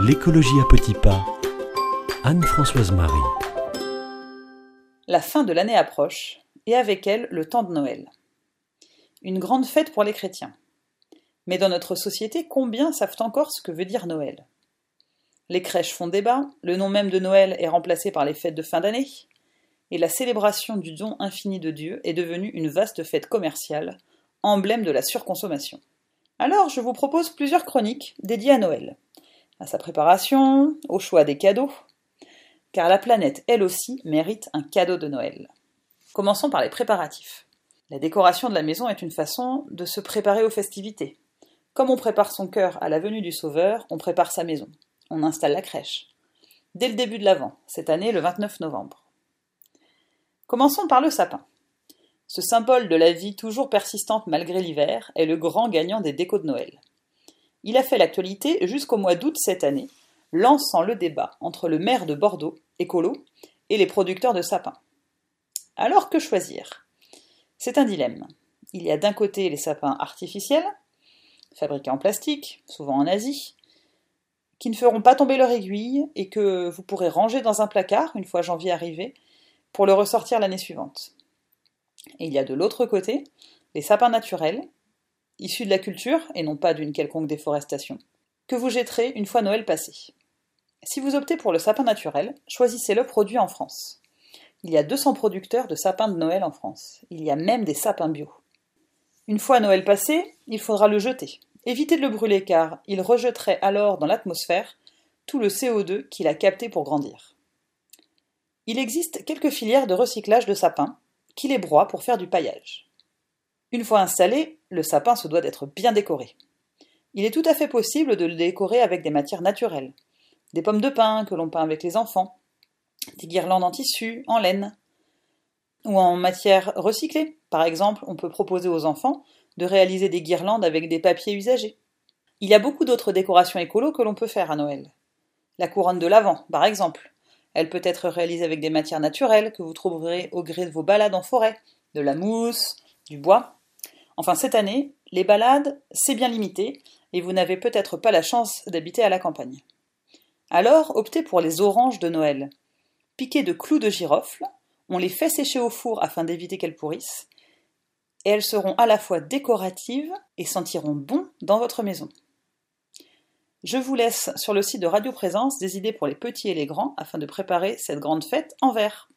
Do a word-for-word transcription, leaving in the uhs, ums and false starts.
L'écologie à petits pas. Anne-Françoise Marie. La fin de l'année approche, et avec elle le temps de Noël. Une grande fête pour les chrétiens. Mais dans notre société, combien savent encore ce que veut dire Noël ? Les crèches font débat, le nom même de Noël est remplacé par les fêtes de fin d'année, et la célébration du don infini de Dieu est devenue une vaste fête commerciale, emblème de la surconsommation. Alors je vous propose plusieurs chroniques dédiées à Noël, à sa préparation, au choix des cadeaux, car la planète, elle aussi, mérite un cadeau de Noël. Commençons par les préparatifs. La décoration de la maison est une façon de se préparer aux festivités. Comme on prépare son cœur à la venue du Sauveur, on prépare sa maison. On installe la crèche. Dès le début de l'Avent, cette année le vingt-neuf novembre. Commençons par le sapin. Ce symbole de la vie toujours persistante malgré l'hiver est le grand gagnant des décos de Noël. Il a fait l'actualité jusqu'au mois d'août cette année, lançant le débat entre le maire de Bordeaux, écolo, et les producteurs de sapins. Alors que choisir ? C'est un dilemme. Il y a d'un côté les sapins artificiels, fabriqués en plastique, souvent en Asie, qui ne feront pas tomber leur aiguille et que vous pourrez ranger dans un placard une fois janvier arrivé pour le ressortir l'année suivante. Et il y a de l'autre côté les sapins naturels, issus de la culture et non pas d'une quelconque déforestation, que vous jetterez une fois Noël passé. Si vous optez pour le sapin naturel, choisissez-le produit en France. Il y a deux cents producteurs de sapins de Noël en France. Il y a même des sapins bio. Une fois Noël passé, il faudra le jeter. Évitez de le brûler car il rejetterait alors dans l'atmosphère tout le C O deux qu'il a capté pour grandir. Il existe quelques filières de recyclage de sapins qui les broient pour faire du paillage. Une fois installé, le sapin se doit d'être bien décoré. Il est tout à fait possible de le décorer avec des matières naturelles. Des pommes de pin que l'on peint avec les enfants, des guirlandes en tissu, en laine, ou en matière recyclée. Par exemple, on peut proposer aux enfants de réaliser des guirlandes avec des papiers usagés. Il y a beaucoup d'autres décorations écolo que l'on peut faire à Noël. La couronne de l'Avent, par exemple. Elle peut être réalisée avec des matières naturelles que vous trouverez au gré de vos balades en forêt, de la mousse, du bois. Enfin, cette année, les balades, c'est bien limité, et vous n'avez peut-être pas la chance d'habiter à la campagne. Alors, optez pour les oranges de Noël. Piquées de clous de girofle, on les fait sécher au four afin d'éviter qu'elles pourrissent, et elles seront à la fois décoratives et sentiront bon dans votre maison. Je vous laisse sur le site de Radio Présence des idées pour les petits et les grands afin de préparer cette grande fête en verre.